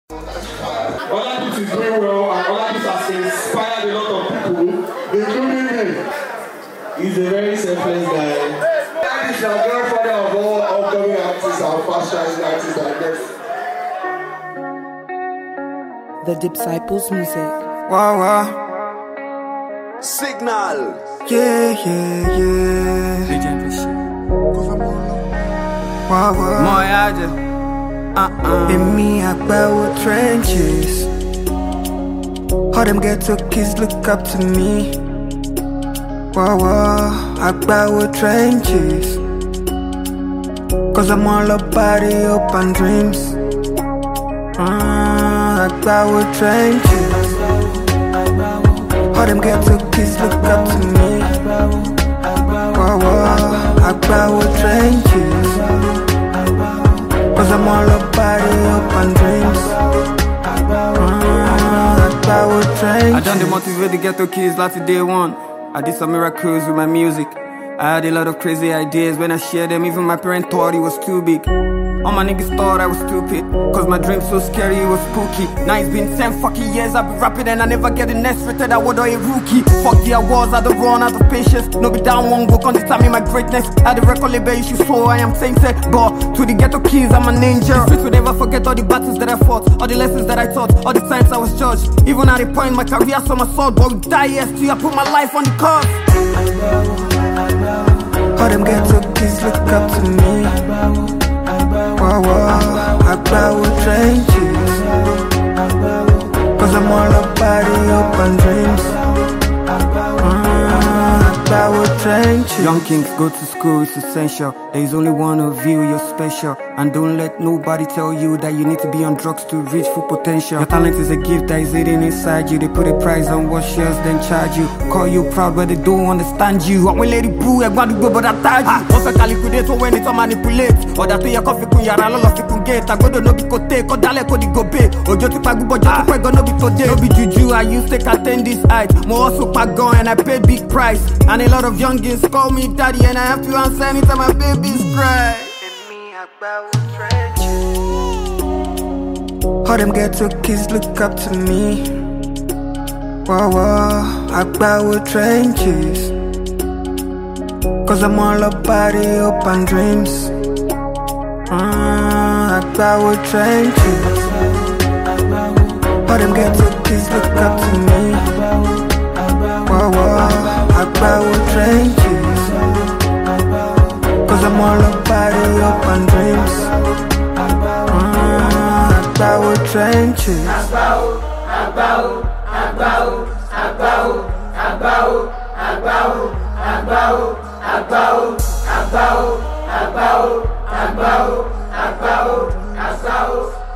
Olabisi is doing well, and Olabisi has inspired a lot of people, including me. He's a very selfless guy. Olabisi is the grandfather of all upcoming artists and fast-rising artists, I guess. The Disciples music. Wow, wow. Signal. Yeah, yeah, yeah. Legend for shit. Wow, wow. Moyaje. In me, I bow with trenches. All them ghetto kids look up to me. Wow, wow. I bow with trenches. Cause I'm all about the open dreams. I bow with trenches. All them ghetto kids look up to me. Wow, wow. I bow with trenches. Cause I'm all about the open dreams. I bow with trenches. I done the motivate the ghetto kids like day one. I did some miracles with my music. I had a lot of crazy ideas. When I shared them, even my parents thought it was too big. All my niggas thought I was stupid, cause my dream's so scary, it was spooky. Now it's been 10 fucking years, I've been rapping and I never get the next rated, I was a rookie. Fuck the awards, I don't run out of patience. No be down one work on the time in my greatness. At the record label issue, so I am tainted. But to the ghetto kids, I'm an angel. The streets will never forget all the battles that I fought, all the lessons that I taught, all the times I was judged. Even at the point my career saw my sword, but we die yes, till I put my life on the cards. All them ghetto kids look up to me. Wow, wow, I bow with trenches. Cause I'm all about the open dreams. I bow with trenches. Young kings go to school, it's essential. There is only one of you, you're special. And don't let nobody tell you that you need to be on drugs to reach full potential. Your talent is a gift that is hidden inside you. They put a price on what shares, then charge you. Call you proud, but they don't understand you. I will let it boo, I want to go, but I tag you. Once I calculate when it's a manipulate. Or that way you coffee kun yara, all of you kun get. I go to no be kote, ko dale ko di go be. Ojo ti pagu, but just to go no be today. No be juju, I used to attend this height. More also pagon and I pay big price. And a lot of youngins call me daddy, and I have to answer anytime my babies cry. All them ghetto kids look up to me. Wow, wow, I bow with trenches. Cause I'm all about the open dreams. I bow with trenches. All them ghetto kids look up to me. Wow, wow, I bow with trenches. Cause I'm all about the open dreams. I bow with trenches. I bow, I bow, I bow, I bow, I bow, I bow, I bow, I bow, I bow, I bow, I bow, I bow, I bow, I bow.